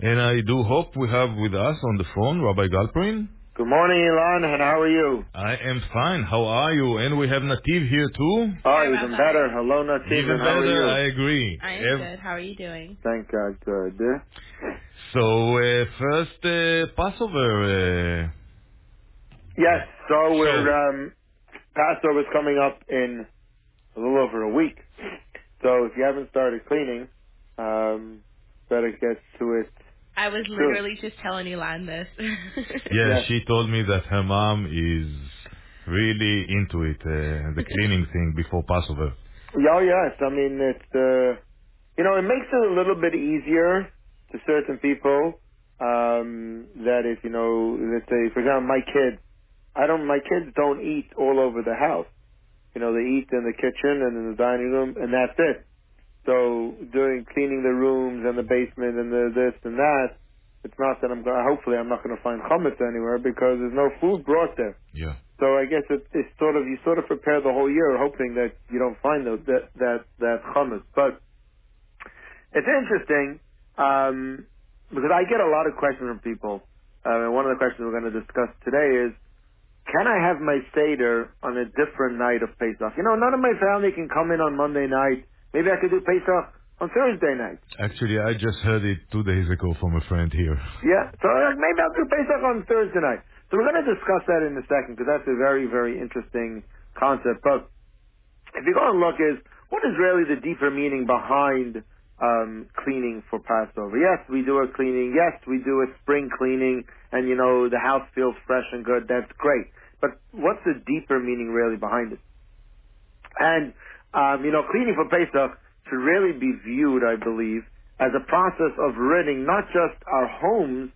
And I do hope we have with us on the phone Rabbi Galperin. Good morning, Ilan, and how are you? I am fine. How are you? And we have Nativ here too. Oh, Hi, even better. Rabbi. Hello, Nativ, Even and how are better, you? I agree. I am good. How are you doing? Thank God, good. So, first Passover Yes, so show. Passover's coming up in a little over a week. So if you haven't started cleaning, better get to it I was soon. literally just telling Elan this. Yeah, Yes. she told me that her mom is really into it, the cleaning thing before Passover. Oh, yes. I mean, it makes it a little bit easier to certain people, that if, let's say, for example, my kids don't eat all over the house. They eat in the kitchen and in the dining room, and that's it. So doing cleaning the rooms and the basement and the this and that, it's not that hopefully I'm not going to find chametz anywhere because there's no food brought there. Yeah. So I guess it's you sort of prepare the whole year hoping that you don't find that chametz. But it's interesting, because I get a lot of questions from people. And one of the questions we're going to discuss today is, can I have my Seder on a different night of Pesach? None of my family can come in on Monday night. Maybe I could do Pesach on Thursday night. Actually, I just heard it 2 days ago from a friend here. Yeah, so maybe I'll do Pesach on Thursday night. So we're going to discuss that in a second because that's a very, very interesting concept. But if you go and look what is really the deeper meaning behind cleaning for Passover? Yes, we do a cleaning. Yes, we do a spring cleaning, and the house feels fresh and good. That's great. But what's the deeper meaning really behind it? And cleaning for Pesach should really be viewed, I believe, as a process of ridding not just our homes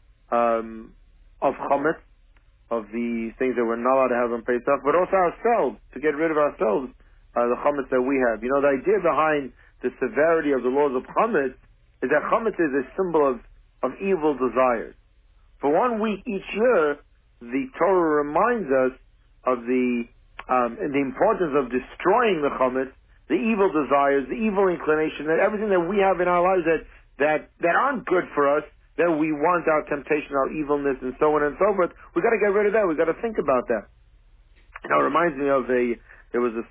of chametz, of the things that we're not allowed to have on Pesach, but also ourselves, to get rid of ourselves, the chametz that we have. The idea behind the severity of the laws of chametz is that chametz is a symbol of evil desires. For 1 week each year, the Torah reminds us of the importance of destroying the chametz, the evil desires, the evil inclination, that everything that we have in our lives that aren't good for us, that we want, our temptation, our evilness, and so on and so forth. We got to get rid of that. We got to think about that. It reminds me of there was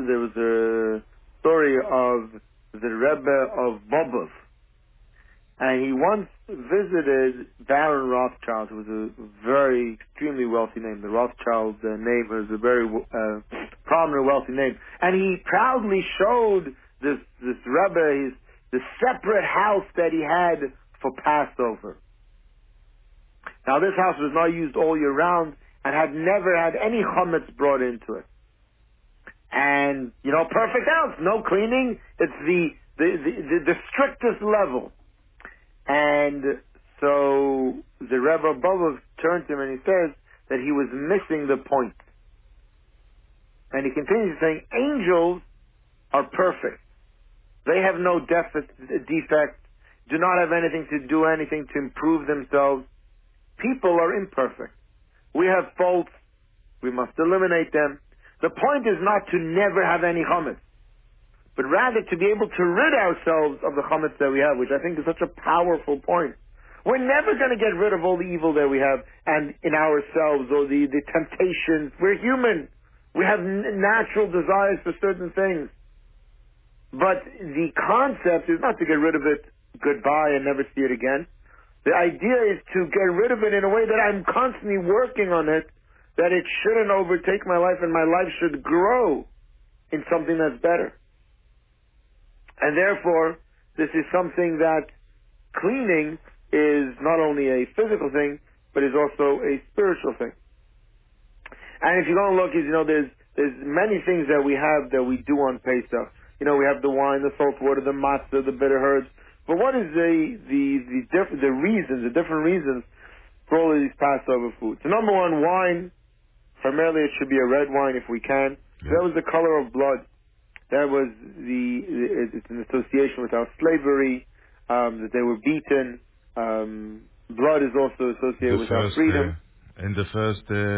a story of the Rebbe of Bobov, and he once visited Baron Rothschild, who was a very extremely wealthy name. The Rothschild name was a very prominent wealthy name, and he proudly showed this Rebbe the separate house that he had for Passover. Now, this house was not used all year round and had never had any chametz brought into it. And perfect house, no cleaning. It's the strictest level. And so the Rebbe Bobov turned to him and he says that he was missing the point. And he continues saying, angels are perfect. They have no defect, do not have anything to do anything to improve themselves. People are imperfect. We have faults. We must eliminate them. The point is not to never have any chametz, but rather to be able to rid ourselves of the chametz that we have, which I think is such a powerful point. We're never going to get rid of all the evil that we have and in ourselves or the temptations. We're human. We have natural desires for certain things. But the concept is not to get rid of it goodbye and never see it again. The idea is to get rid of it in a way that I'm constantly working on it, that it shouldn't overtake my life and my life should grow in something that's better. And therefore, this is something that cleaning is not only a physical thing, but is also a spiritual thing. And if you go and look, there's many things that we have that we do on Pesach. We have the wine, the salt water, the matzah, the bitter herbs. But what is the different reasons for all of these Passover foods? So number one, wine. Primarily, it should be a red wine if we can. Yeah. That was the color of blood. That was it's an association with our slavery, that they were beaten. Blood is also associated The with our first, freedom. and the first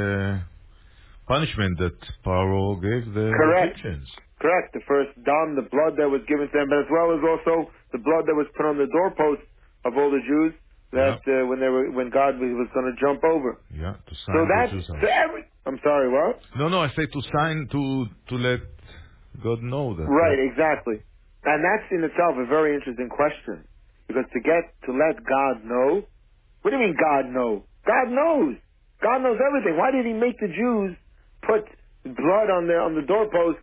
punishment that Paro gave the Correct. Egyptians. Correct. The first dam, the blood that was given to them, but as well as also the blood that was put on the doorposts of all the Jews Yeah. that when God was going to jump over. Yeah. To So sign the that's Jews so out. every. I'm sorry, what? No, I say to sign to let God know that. Right, Yeah. exactly. And that's in itself a very interesting question, because to let God know. What do you mean God knows? God knows. God knows everything. Why did He make the Jews put blood on the doorpost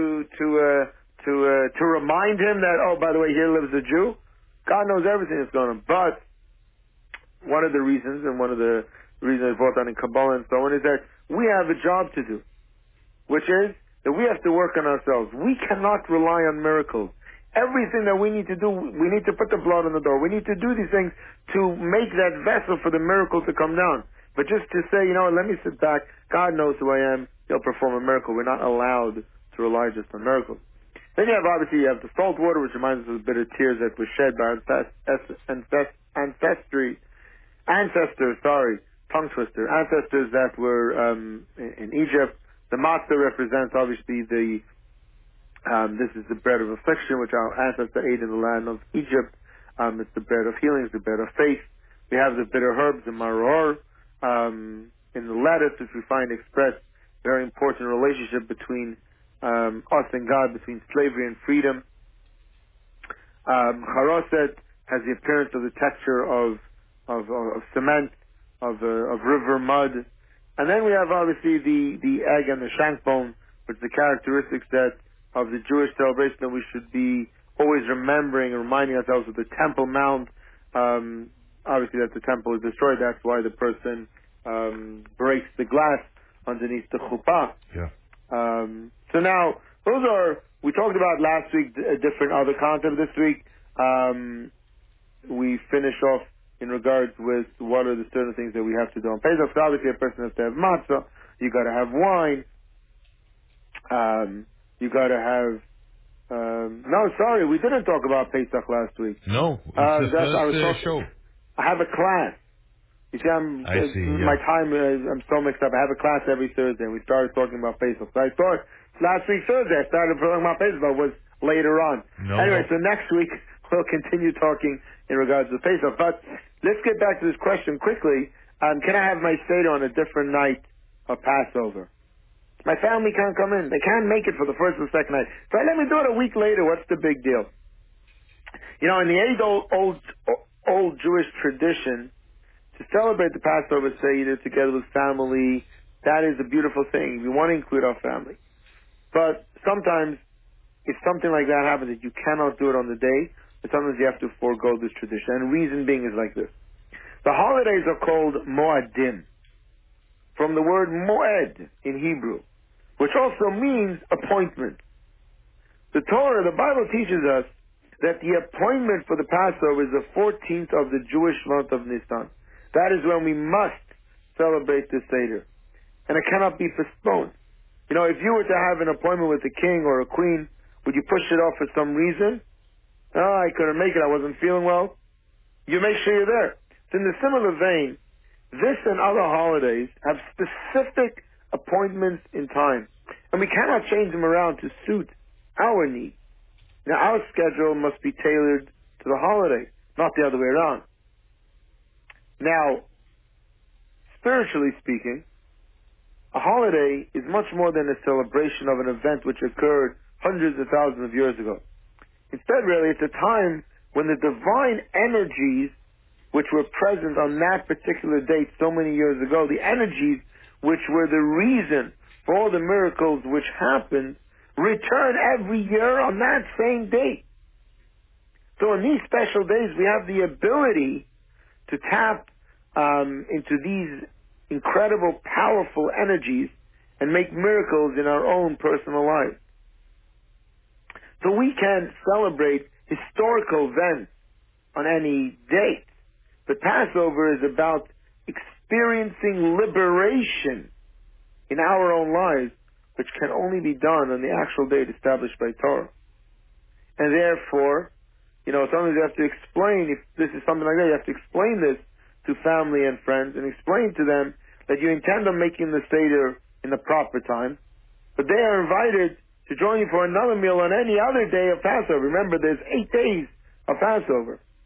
to remind Him that, oh, by the way, here lives a Jew? God knows everything that's going on. But one of the reasons, and one of the reasons I brought down in Kabbalah and so on, is that we have a job to do, which is that we have to work on ourselves. We cannot rely on miracles. Everything that we need to do, we need to put the blood on the door. We need to do these things to make that vessel for the miracle to come down. But just to say, let me sit back, God knows who I am, He'll perform a miracle. We're not allowed to rely just on miracles. Then you have the salt water, which reminds us of the bitter tears that were shed by tongue twister, ancestors that were in Egypt. The matzah represents obviously this is the bread of affliction, which our ancestors ate in the land of Egypt. It's the bread of healing, it's the bread of faith. We have the bitter herbs, the maror, in the lettuce, which we find expressed very important relationship between us and God, between slavery and freedom. Charoset has the appearance of the texture of cement, of river mud, and then we have obviously the egg and the shank bone, which are the characteristics of the Jewish celebration that we should be always remembering and reminding ourselves of the Temple Mount. Obviously, that the temple is destroyed. That's why the person breaks the glass underneath the chuppah. Yeah. So now, we talked about last week different other content this week. We finish off in regards with what are the certain things that we have to do on Pesach. So obviously a person has to have matzah, you gotta have wine, you gotta have, no, sorry, we didn't talk about Pesach last week. No, it's the I was first talking, show. I have a class. You see, I see. my Yeah. time I'm so mixed up. I have a class every Thursday, and we started talking about Pesach. So I thought last week Thursday I started talking about Pesach, but it was later on. Anyway, No. so next week we'll continue talking in regards to Pesach. But let's get back to this question quickly. Can I have my Seder on a different night of Passover? My family can't come in. They can't make it for the first or second night. So let me do it a week later. What's the big deal? In the old Jewish tradition, to celebrate the Passover Seder together with family, that is a beautiful thing. We want to include our family. But sometimes, if something like that happens, that you cannot do it on the day, but sometimes you have to forego this tradition. And reason being is like this. The holidays are called Moadim, from the word Moed in Hebrew, which also means appointment. The Torah, the Bible teaches us that the appointment for the Passover is the 14th of the Jewish month of Nisan. That is when we must celebrate the Seder. And it cannot be postponed. If you were to have an appointment with a king or a queen, would you push it off for some reason? Oh, I couldn't make it, I wasn't feeling well. You make sure you're there. So in a similar vein, this and other holidays have specific appointments in time. And we cannot change them around to suit our needs. Now, our schedule must be tailored to the holiday, not the other way around. Now, spiritually speaking, a holiday is much more than a celebration of an event which occurred hundreds of thousands of years ago. Instead, really, it's a time when the divine energies which were present on that particular date so many years ago, the energies which were the reason for all the miracles which happened, return every year on that same date. So in these special days, we have the ability to tap into these incredible, powerful energies and make miracles in our own personal lives. So we can celebrate historical events on any date. But Passover is about experiencing liberation in our own lives, which can only be done on the actual date established by Torah. And therefore, sometimes you have to explain, if this is something like that, you have to explain this to family and friends and explain to them that you intend on making the Seder in the proper time, but they are invited to join you for another meal on any other day of Passover. Remember, there's 8 days of Passover.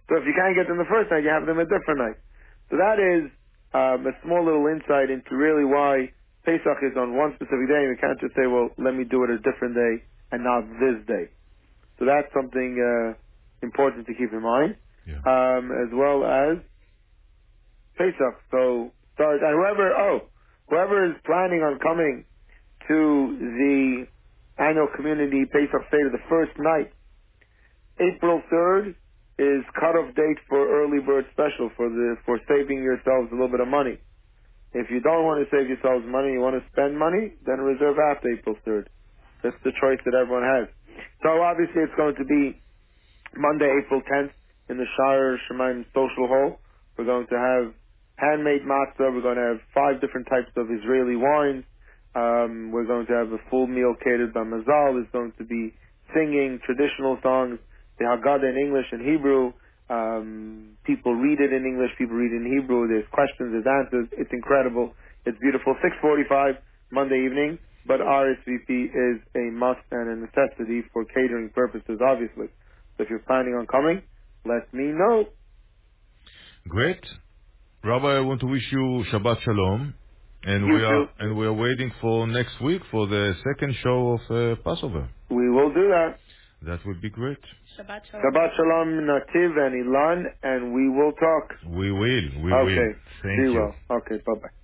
So if you can't get them the first night, you have them a different night. So that is a small little insight into really why Pesach is on one specific day, and we can't just say, well, let me do it a different day and not this day. So that's something important to keep in mind, Yeah. as well as Pesach. So start, and whoever is planning on coming to the annual community Pesach Seder the first night, April 3rd is cutoff date for early bird special for saving yourselves a little bit of money. If you don't want to save yourselves money, you want to spend money, then reserve after April 3rd. That's the choice that everyone has. So obviously it's going to be Monday, April 10th, in the Shire Shemaim Social Hall. We're going to have handmade matzah. We're going to have 5 different types of Israeli wines. We're going to have a full meal catered by Mazal. There's going to be singing traditional songs, the Haggadah in English and Hebrew. People read it in English. People read it in Hebrew. There's questions. There's answers. It's incredible. It's beautiful. 6:45 Monday evening. But RSVP is a must and a necessity for catering purposes, obviously. So if you're planning on coming, let me know. Great. Rabbi, I want to wish you Shabbat Shalom. And You too. we are waiting for next week for the second show of Passover. We will do that. That would be great. Shabbat shalom. Shabbat Shalom, Nativ and Ilan, and we will talk. We will. Okay. Thank Be you. well. Okay, bye-bye.